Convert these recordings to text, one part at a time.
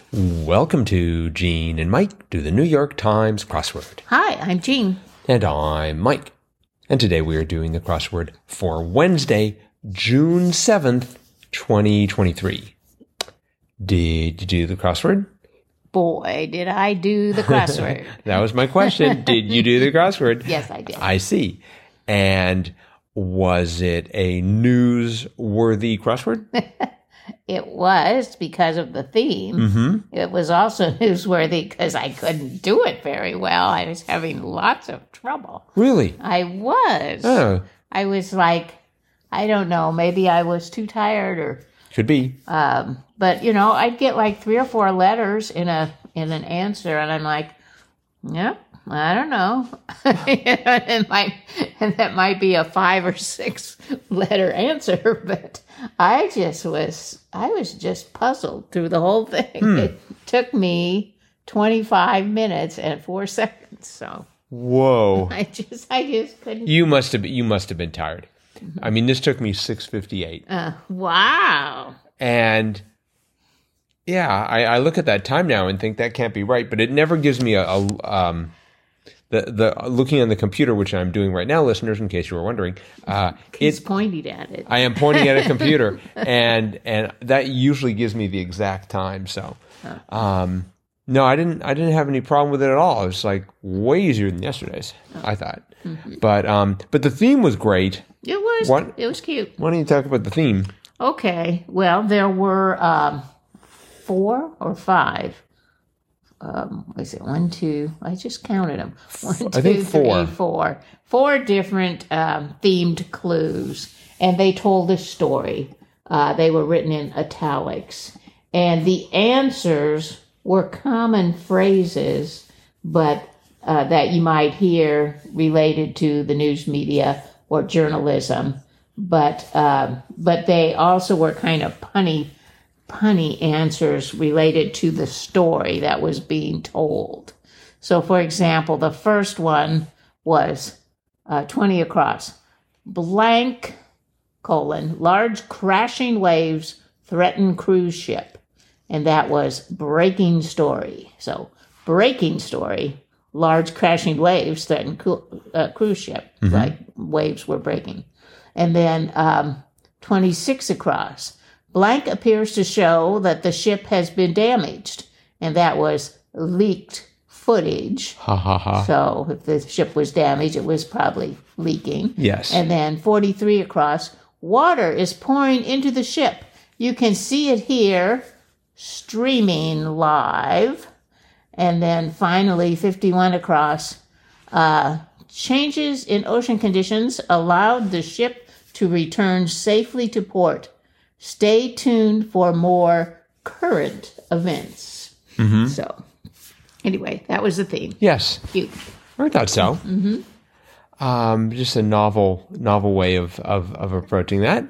Welcome to Gene and Mike do the New York Times crossword. Hi, I'm Jean. And I'm Mike. And today we are doing the crossword for Wednesday, June 7th, 2023. Did you do the crossword? Boy, did I do the crossword. That was my question. Did you do the crossword? Yes, I did. I see. And was it a newsworthy crossword? It was because of the theme. Mm-hmm. It was also newsworthy because I couldn't do it very well. I was having lots of trouble. Really? I was. Oh. I was like, I don't know, maybe I was too tired or... Could be. But, you know, I'd get like 3 or 4 letters in an answer, and I'm like, yeah, I don't know. and that might be a 5 or 6 letter answer, but I was just puzzled through the whole thing. It took me 25 minutes and 4 seconds. So whoa. I just couldn't. You must have been tired. I mean, this took me 6:58. Wow. And yeah, I look at that time now and think that can't be right, but it never gives me the looking on the computer, which I'm doing right now, listeners, in case you were wondering. He's pointing at it. I am pointing at a computer, and that usually gives me the exact time. So, no, I didn't have any problem with it at all. It was like way easier than yesterday's, I thought. Mm-hmm. But the theme was great. It was. It was cute. Why don't you talk about the theme? Okay. Well, there were 4 or 5. Was it 1, 2? I just counted them. 1, 2, I think 4. 3, 4. 4 different themed clues, and they told a story. They were written in italics, and the answers were common phrases, but that you might hear related to the news media or journalism. But they also were kind of punny answers related to the story that was being told. So, for example, the first one was 20 across. Blank, large crashing waves threaten cruise ship. And that was breaking story. So, breaking story, large crashing waves threaten cruise ship. Mm-hmm. Like waves were breaking. And then 26 across. Blank appears to show that the ship has been damaged, and that was leaked footage. Ha ha ha. So if the ship was damaged, it was probably leaking. Yes. And then 43 across, water is pouring into the ship. You can see it here, streaming live. And then finally, 51 across, changes in ocean conditions allowed the ship to return safely to port. Stay tuned for more current events. Mm-hmm. So, anyway, that was the theme. Yes. Cute. I thought so. Mm-hmm. Just a novel way of approaching that.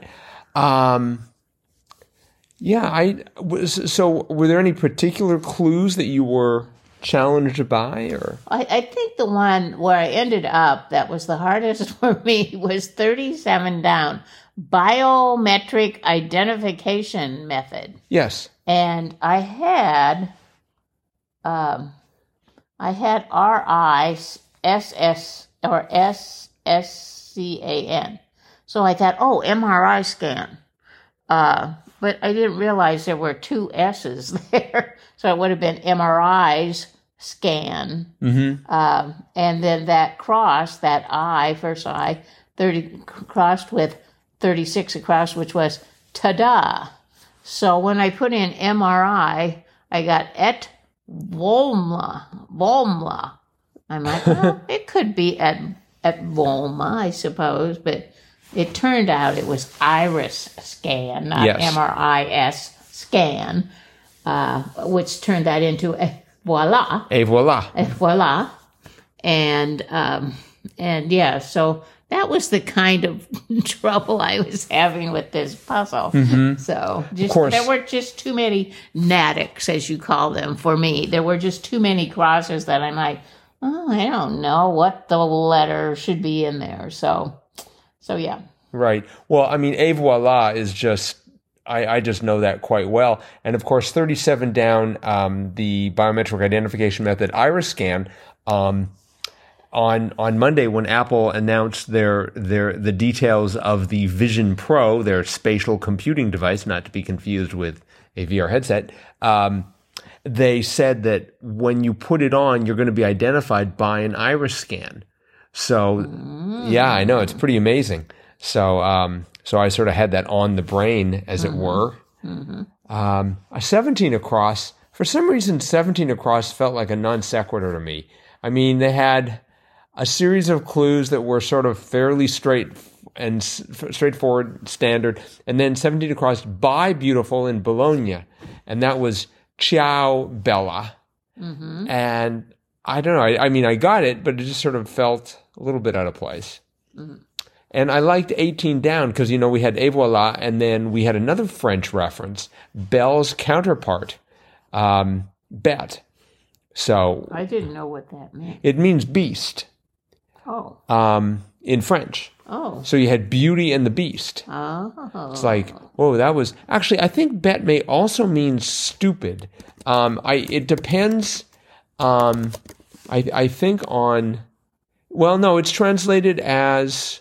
So were there any particular clues that you were challenged by, or? I think the one where I ended up that was the hardest for me was 37 down. Biometric identification method. Yes. And I had RISS or SSCAN. So I thought, MRI scan. But I didn't realize there were 2 S's there. So it would have been MRI's scan. Mm-hmm. And then that cross, that I, first I, 30 crossed with 36 across, which was ta-da. So when I put in MRI, I got et Volma. I'm like, well, it could be at Volma, I suppose, but it turned out it was iris scan, not MRIS scan, which turned that into voila. Et voila. Et voila. And yeah, so that was the kind of trouble I was having with this puzzle. Mm-hmm. So there were just too many natics, as you call them, for me. There were just too many crosses that I'm like, I don't know what the letter should be in there. So yeah. Right. Well, I mean, et voila is just I just know that quite well. And of course, 37 down, the biometric identification method iris scan. On Monday, when Apple announced the details of the Vision Pro, their spatial computing device, not to be confused with a VR headset, they said that when you put it on, you're going to be identified by an iris scan. So, yeah, I know, it's pretty amazing. So, so I sort of had that on the brain, as it were. A 17 across, for some reason, 17 across felt like a non sequitur to me. I mean, they had a series of clues that were sort of fairly straightforward, standard, and then 17 across by beautiful in Bologna, and that was ciao bella. And I don't know. I mean, I got it, but it just sort of felt a little bit out of place. And I liked 18 down because, you know, we had et voilà, and then we had another French reference, Belle's counterpart, bête. So I didn't know what that meant. it means beast. Oh. In French. Oh. So you had Beauty and the Beast. Oh. It's like, oh, that was actually. I think bet may also mean stupid. It depends. I think on. Well, no, it's translated as.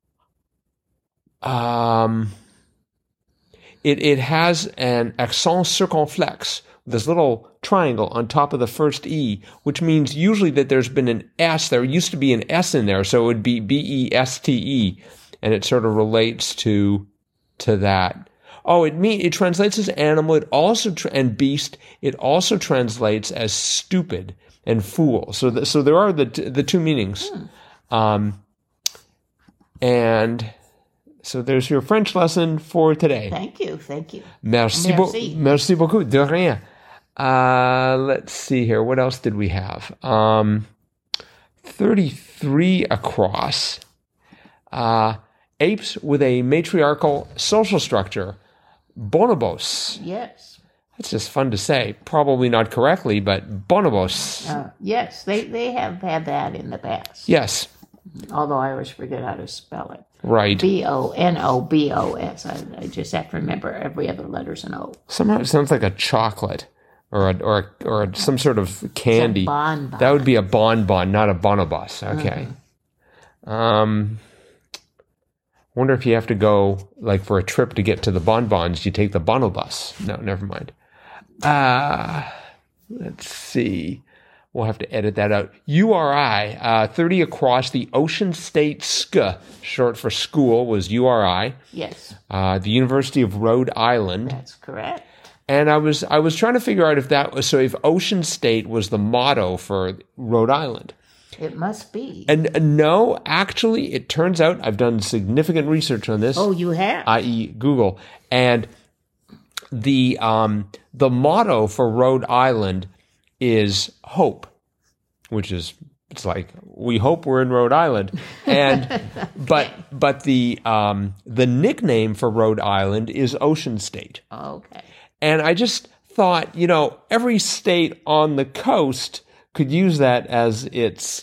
It has an accent circonflexe, this little triangle on top of the first E, which means usually that there's been an S. There used to be an S in there, so it would be BESTE, and it sort of relates to that. Oh, it translates as animal. It also and beast. It also translates as stupid and fool. So there are the two meanings, and so there's your French lesson for today. Thank you. Merci beaucoup. De rien. Let's see here. What else did we have? 33 across. Apes with a matriarchal social structure. Bonobos. Yes. That's just fun to say. Probably not correctly, but bonobos. Yes, they have had that in the past. Yes. Although I always forget how to spell it. Right. Bonobos. I just have to remember every other letter's an O. Somehow it sounds like a chocolate or some sort of candy. It's a bonbon. That would be a bonbon, not a bonobos. Okay. Wonder if you have to go like for a trip to get to the bonbons, you take the bonobus. No, never mind. Let's see. We'll have to edit that out. URI, 30 across, the Ocean State SK, short for school, was URI. Yes. The University of Rhode Island. That's correct. And I was trying to figure out if that was, so if Ocean State was the motto for Rhode Island. It must be. And no, actually, it turns out I've done significant research on this. Oh, you have? I.e. Google. And the motto for Rhode Island is hope, which is, it's like, we hope we're in Rhode Island. And but the nickname for Rhode Island is Ocean State. Okay. And I just thought, you know, every state on the coast could use that as its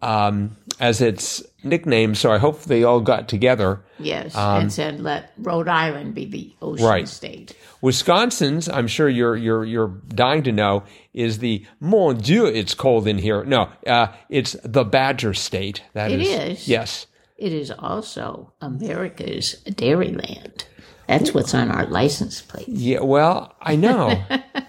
nickname. So I hope they all got together. Yes, and said let Rhode Island be the ocean state. Wisconsin's, I'm sure you're dying to know, is the Mon Dieu, it's cold in here. No, it's the Badger State. It is. Yes. It is also America's Dairyland. That's what's on our license plate. Yeah, well, I know.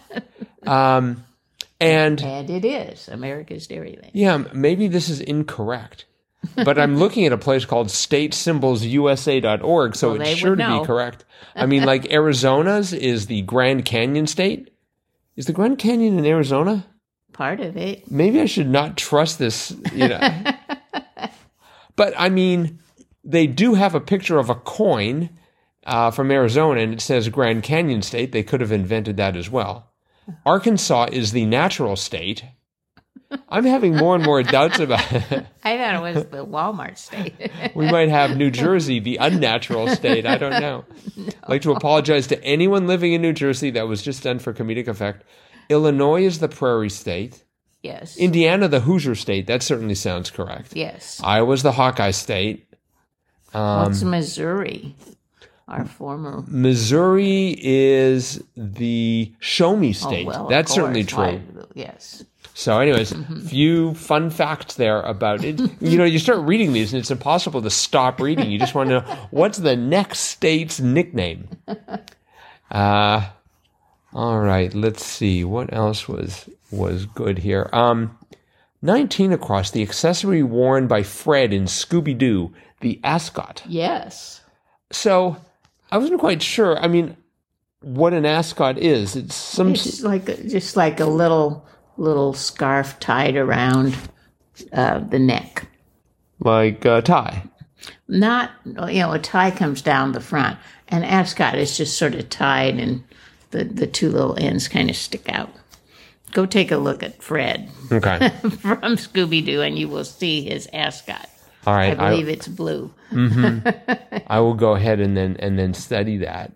And it is America's Dairyland. Yeah, maybe this is incorrect. But I'm looking at a place called statesymbolsusa.org, so it's sure to be correct. I mean, like Arizona's is the Grand Canyon State. Is the Grand Canyon in Arizona? Part of it. Maybe I should not trust this, you know. But, I mean, they do have a picture of a coin from Arizona, and it says Grand Canyon State. They could have invented that as well. Arkansas is the natural state. I'm having more and more doubts about it. I thought it was the Walmart state. We might have New Jersey, the unnatural state. I don't know. No. I'd like to apologize to anyone living in New Jersey. That was just done for comedic effect. Illinois is the prairie state. Yes. Indiana, the Hoosier state. That certainly sounds correct. Yes. Iowa's the Hawkeye state. What's Missouri? our former. Missouri is the show me state. Well, of That's certainly course. true. Yes. So anyways, few fun facts there about it. You start reading these and it's impossible to stop reading. You just want to know what's the next state's nickname. All right, let's see. What else was good here? 19 across, the accessory worn by Fred in Scooby-Doo, the ascot. Yes. So I wasn't quite sure. I mean, what an ascot is. It's just like a little scarf tied around the neck. Like a tie. Not, a tie comes down the front. An ascot is just sort of tied and the two little ends kind of stick out. Go take a look at Fred Okay. from Scooby-Doo and you will see his ascot. All right. I believe it's blue. I will go ahead and then study that.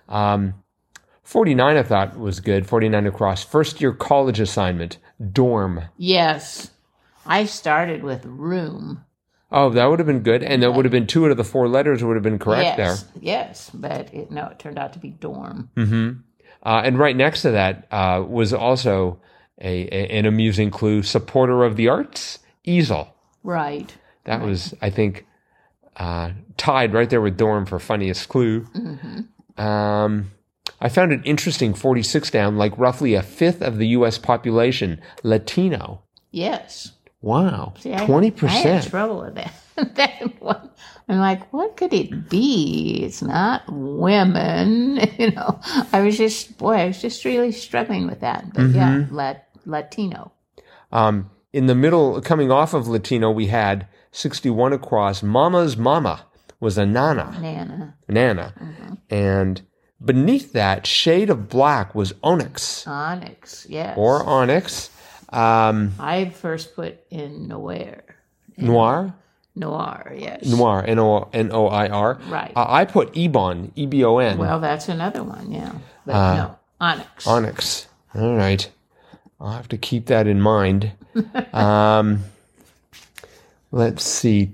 49 I thought was good. 49 across. First year college assignment. Dorm. Yes. I started with room. Oh, that would have been good. And that would have been 2 out of the 4 letters would have been correct there. Yes. But it turned out to be dorm. Mm-hmm. And right next to that was also an amusing clue. Supporter of the arts. Easel. Right. That was, I think, tied right there with dorm for funniest clue. Mm-hmm. I found it interesting, 46 down, like roughly a fifth of the U.S. population, Latino. Yes. Wow, See, 20%. I had trouble with that. That one. I'm like, what could it be? It's not women. I was just really struggling with that. But Latino. In the middle, coming off of Latino, we had 61 across. Mama's mama was a Nana. Mm-hmm. And beneath that, shade of black was onyx. Onyx, yes. Or onyx. I first put in Noir. Noir? Noir, yes. Noir, Noir. Right. I put Ebon, Ebon. Well, that's another one, yeah. But no, onyx. Onyx. All right. I'll have to keep that in mind. Let's see.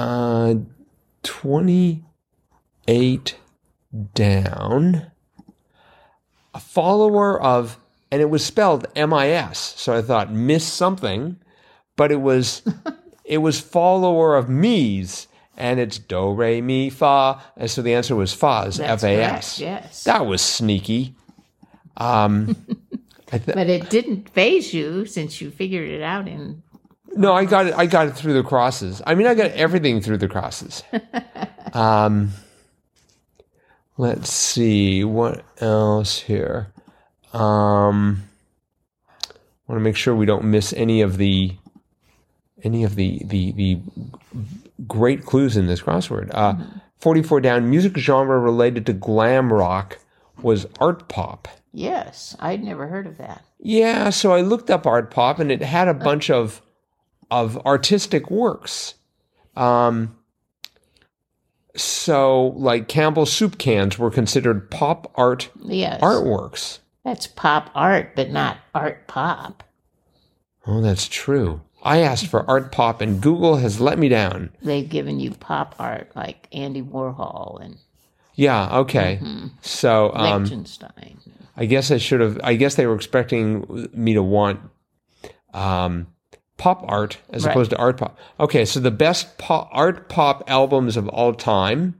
28 down. A follower of, and it was spelled MIS. So I thought miss something, but it was follower of me's, and it's do, re, mi, fa. And so the answer was Faz, That's F-A-S. correct, yes. That was sneaky. But it didn't phase you since you figured it out in. No, I got it through the crosses. I mean, I got everything through the crosses. Let's see what else here. Want to make sure we don't miss any of the great clues in this crossword. 44 down. Music genre related to glam rock was art pop. Yes, I'd never heard of that. Yeah, so I looked up art pop, and it had a bunch of artistic works. So, like Campbell's soup cans were considered pop art artworks. That's pop art, but not art pop. Oh, that's true. I asked for art pop, and Google has let me down. They've given you pop art like Andy Warhol and yeah. Okay. So Liechtenstein. I guess they were expecting me to want pop art as opposed to art pop. Okay, so the best art pop albums of all time.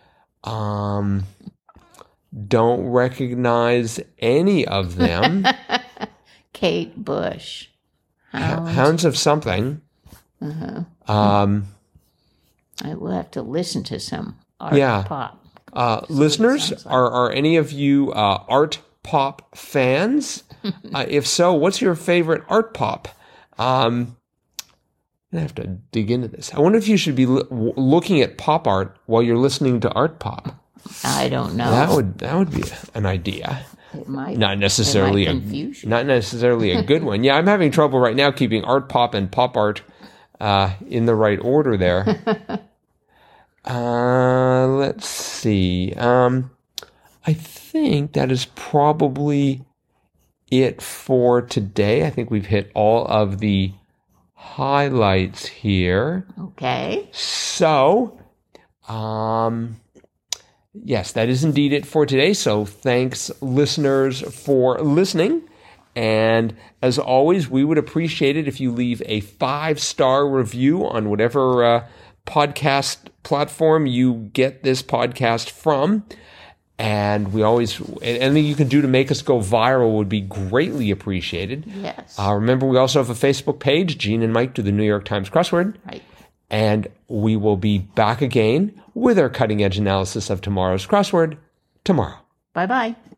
Don't recognize any of them. Kate Bush. Hounds of something. I will have to listen to some art pop. Listeners, like. Are any of you art pop fans? If so, what's your favorite art pop? I'm gonna have to dig into this. I wonder if you should be looking at pop art while you're listening to art pop. I don't know. That would be an idea. It might not necessarily a good one. Yeah, I'm having trouble right now keeping art pop and pop art in the right order there. Let's see. I think that is probably it for today. I think we've hit all of the highlights here. Okay. So, Yes, that is indeed it for today. So thanks, listeners, for listening. And as always, we would appreciate it if you leave a 5-star review on whatever podcast platform you get this podcast from. And we always, anything you can do to make us go viral would be greatly appreciated. Yes. Remember, we also have a Facebook page, Gene and Mike do the New York Times crossword. Right. And we will be back again with our cutting edge analysis of tomorrow's crossword tomorrow. Bye-bye.